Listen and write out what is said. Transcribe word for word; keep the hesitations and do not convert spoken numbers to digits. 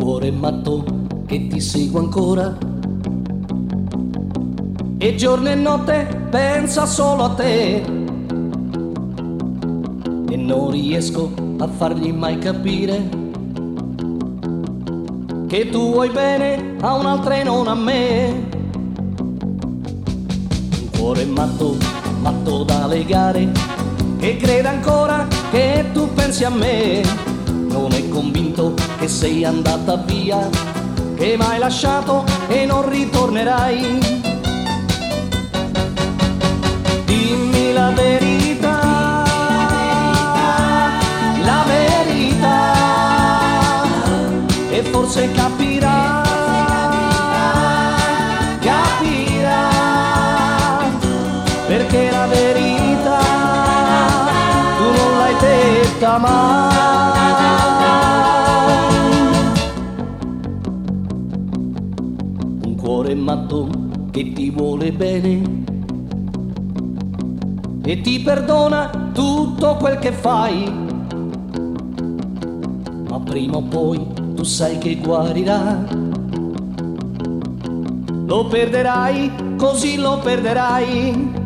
cuore matto che ti segue ancora e giorno e notte pensa solo a te e non riesco a fargli mai capire che tu vuoi bene a un'altra e non a me. Un cuore matto, matto da legare, che crede ancora che tu pensi a me, non è convinto che sei andata via, che m'hai lasciato e non ritornerai. Dimmi la verità, la verità, e forse capirà, capirà, perché la verità tu non l'hai detta mai. Un cuore matto che ti vuole bene e ti perdona tutto quel che fai, ma prima o poi tu sai che guarirà. Lo perderai, così lo perderai,